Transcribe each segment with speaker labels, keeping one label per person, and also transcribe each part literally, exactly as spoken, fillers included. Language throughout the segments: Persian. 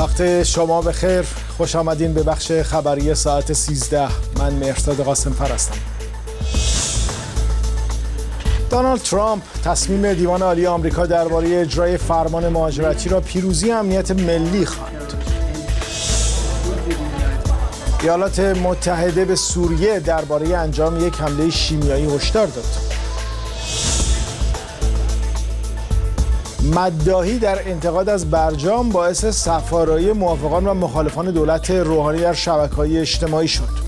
Speaker 1: وقت شما بخیر، خوش آمدین به بخش خبری ساعت سیزده. من مهرداد قاسم‌فر هستم. دونالد ترامپ تصمیم دیوان عالی آمریکا درباره اجرای فرمان مهاجرتی را پیروزی امنیت ملی خواند. ایالات متحده به سوریه درباره انجام یک حمله شیمیایی هشدار داد. مداحی در انتقاد از برجام باعث صف‌آرایی موافقان و مخالفان دولت روحانی در شبکه‌های اجتماعی شد.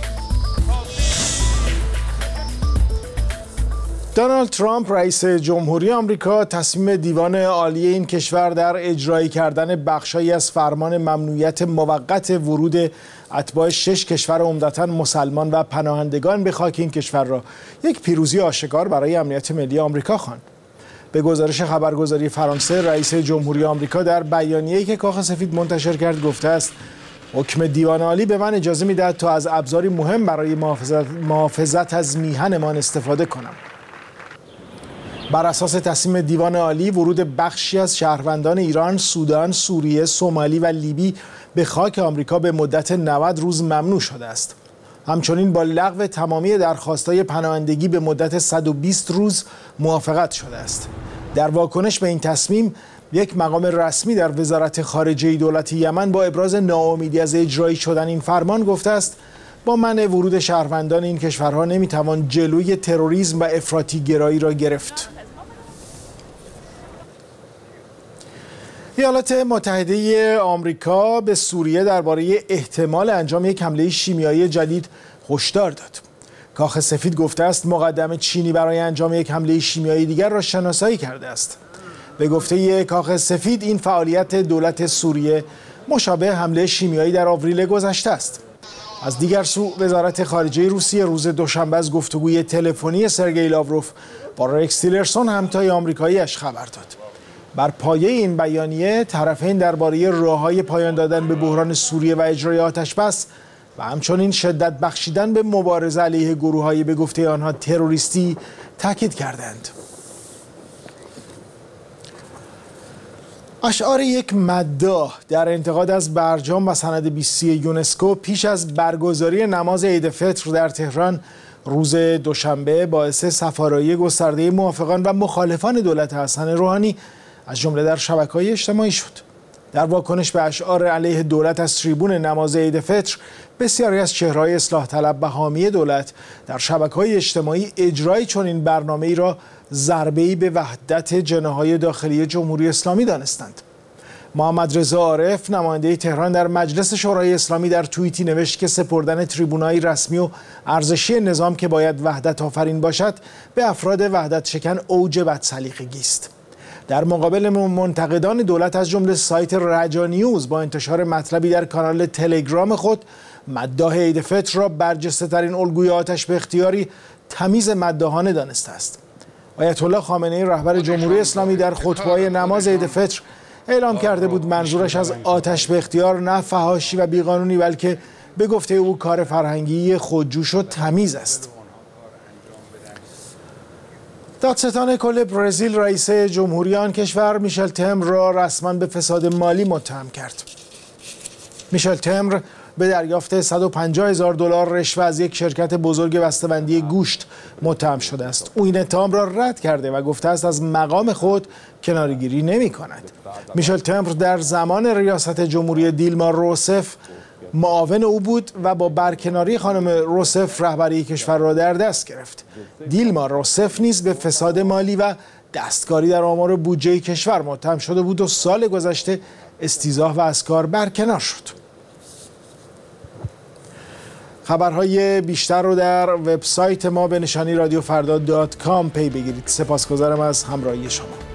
Speaker 1: دونالد ترامپ رئیس جمهوری آمریکا تصمیم دیوان عالی این کشور در اجرایی کردن بخشی از فرمان ممنوعیت موقت ورود اتباع شش کشور عمدتاً مسلمان و پناهندگان به خاک این کشور را یک پیروزی آشکار برای امنیت ملی آمریکا خواند. به گزارش خبرگزاری فرانسه، رئیس جمهوری آمریکا در بیانیه‌ای که کاخ سفید منتشر کرد گفته است حکم دیوان عالی به من اجازه می‌دهد تا از ابزاری مهم برای محافظت, محافظت از میهنمان استفاده کنم. بر اساس تصمیم دیوان عالی، ورود بخشی از شهروندان ایران، سودان، سوریه، سومالی و لیبی به خاک آمریکا به مدت نود روز ممنوع شده است. همچنین با لغو تمامی درخواست‌های پناهندگی به مدت صد و بیست روز موافقت شده است. در واکنش به این تصمیم، یک مقام رسمی در وزارت خارجه دولت یمن با ابراز ناامیدی از اجرایی شدن این فرمان گفته است با منع ورود شهروندان این کشورها نمیتوان جلوی تروریسم و افراطی گرایی را گرفت. ایالات متحده آمریکا به سوریه درباره احتمال انجام یک حمله شیمیایی جدید هشدار داد. کاخ سفید گفته است مقدم چینی برای انجام یک حمله شیمیایی دیگر را شناسایی کرده است. به گفته کاخ سفید این فعالیت دولت سوریه مشابه حمله شیمیایی در آوریل گذشته است. از دیگر سو، وزارت خارجه روسیه روز دوشنبه از گفتگوی تلفنی سرگئی لاوروف با رکس تیلرسون همتای آمریکایی‌اش خبر داد. بر پایه این بیانیه، طرفین درباره راه‌های پایان دادن به بحران سوریه و اجرای آتش‌بس و همچنین شدت بخشیدن به مبارزه علیه گروه‌های به گفته آنها تروریستی تاکید کردند. اشعار یک مداح در انتقاد از برجام و سند بیستی یونسکو پیش از برگزاری نماز عید فطر در تهران روز دوشنبه باعث صف‌آرایی گسترده موافقان و مخالفان دولت حسن روحانی از جمله در شبکه‌های اجتماعی شد. در واکنش به اشعار علیه دولت از تریبون نماز عید فطر، بسیاری از چهره‌های اصلاح طلب و حامی دولت در شبکه‌های اجتماعی اجرای چنین برنامه‌ای را ضربه‌ای به وحدت جناح‌های داخلی جمهوری اسلامی دانستند. محمد رضا عارف، نماینده تهران، در مجلس شورای اسلامی در توییتی نوشت که سپردن تریبون‌های رسمی و ارزشی نظام که باید وحدت آفرین باشد به افراد وحدت شکن اوج بدسلیقگی است. در مقابل منتقدان دولت از جمله سایت رجا نیوز با انتشار مطلبی در کانال تلگرام خود مداح عید فطر را برجسته ترین الگوی آتش به اختیاری تمیز مداحانه دانسته است. آیت الله خامنه‌ای رهبر جمهوری اسلامی در خطبه‌های نماز عید فطر اعلام کرده بود منظورش از آتش به اختیار نه فحاشی و بیقانونی بلکه به گفته او کار فرهنگی خودجوش و تمیز است. دادستان کل برزیل رئیس جمهوری آن کشور میشل تمر را رسما به فساد مالی متهم کرد. میشل تمر به دریافت صد و پنجاه هزار دلار رشوه از یک شرکت بزرگ بسته‌بندی گوشت متهم شده است. او این اتهام را رد کرده و گفته است از مقام خود کناره‌گیری نمی‌کند. میشل تمر در زمان ریاست جمهوری دیلما روسف معاون او بود و با برکناری خانم روسف رهبری کشور را در دست گرفت. دیلما روسف نیز به فساد مالی و دستکاری در آمار بودجه کشور متهم شده بود و سال گذشته استیضاح و از کار برکنار شد. خبرهای بیشتر رو در وبسایت ما به نشانی رادیو فردا دات کام پی بگیرید. سپاسگزارم از همراهی شما.